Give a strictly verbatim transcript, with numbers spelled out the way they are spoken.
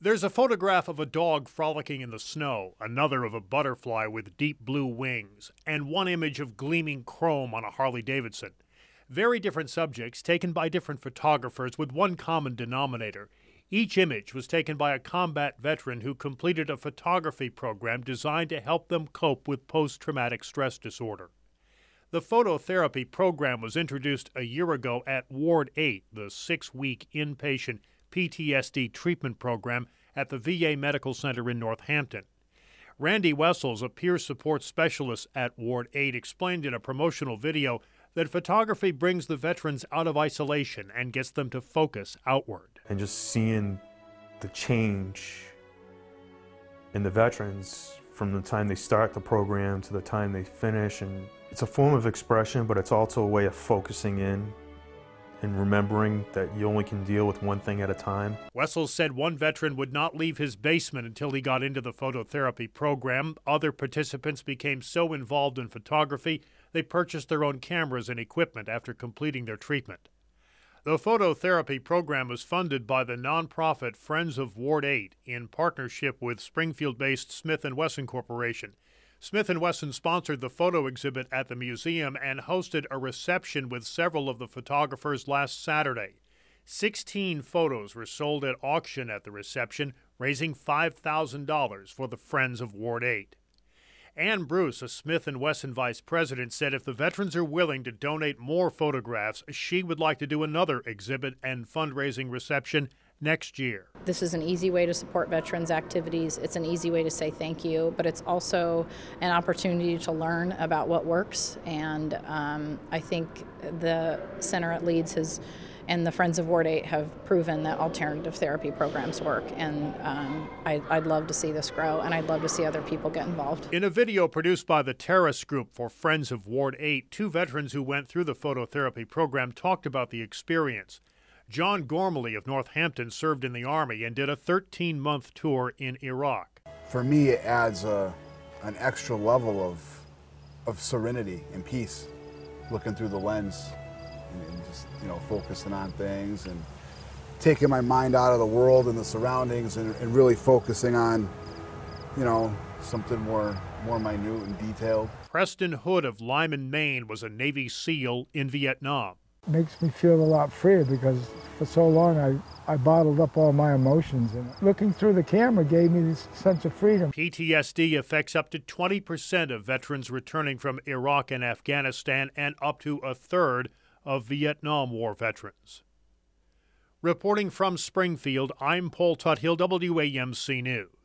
There's a photograph of a dog frolicking in the snow, another of a butterfly with deep blue wings, and one image of gleaming chrome on a Harley-Davidson. Very different subjects taken by different photographers with one common denominator. Each image was taken by a combat veteran who completed a photography program designed to help them cope with post-traumatic stress disorder. The phototherapy program was introduced a year ago at Ward eight, the six-week inpatient P T S D treatment program at the V A Medical Center in Northampton. Randy Wessels, a peer support specialist at Ward eight, explained in a promotional video that photography brings the veterans out of isolation and gets them to focus outward. And just seeing the change in the veterans from the time they start the program to the time they finish, and it's a form of expression, but it's also a way of focusing in and remembering that you only can deal with one thing at a time. Wessels said one veteran would not leave his basement until he got into the phototherapy program. Other participants became so involved in photography, they purchased their own cameras and equipment after completing their treatment. The phototherapy program was funded by the nonprofit Friends of Ward eight in partnership with Springfield-based Smith and Wesson Corporation. Smith and Wesson sponsored the photo exhibit at the museum and hosted a reception with several of the photographers last Saturday. Sixteen photos were sold at auction at the reception, raising five thousand dollars for the Friends of Ward eight. Ann Bruce, a Smith and Wesson vice president, said if the veterans are willing to donate more photographs, she would like to do another exhibit and fundraising reception next year. This is an easy way to support veterans' activities. It's an easy way to say thank you, but it's also an opportunity to learn about what works. And um, I think the center at Leeds has, and the Friends of Ward eight have proven that alternative therapy programs work. And um, I, I'd love to see this grow, and I'd love to see other people get involved. In a video produced by the Terrace Group for Friends of Ward eight, two veterans who went through the phototherapy program talked about the experience. John Gormley of Northampton served in the Army and did a thirteen-month tour in Iraq. For me, it adds a, an extra level of, of serenity and peace, looking through the lens and, and just, you know, focusing on things and taking my mind out of the world and the surroundings and, and really focusing on, you know, something more, more minute and detailed. Preston Hood of Lyman, Maine was a Navy SEAL in Vietnam. Makes me feel a lot freer because for so long I, I bottled up all my emotions, and looking through the camera gave me this sense of freedom. P T S D affects up to twenty percent of veterans returning from Iraq and Afghanistan and up to a third of Vietnam War veterans. Reporting from Springfield, I'm Paul Tuthill, W A M C News.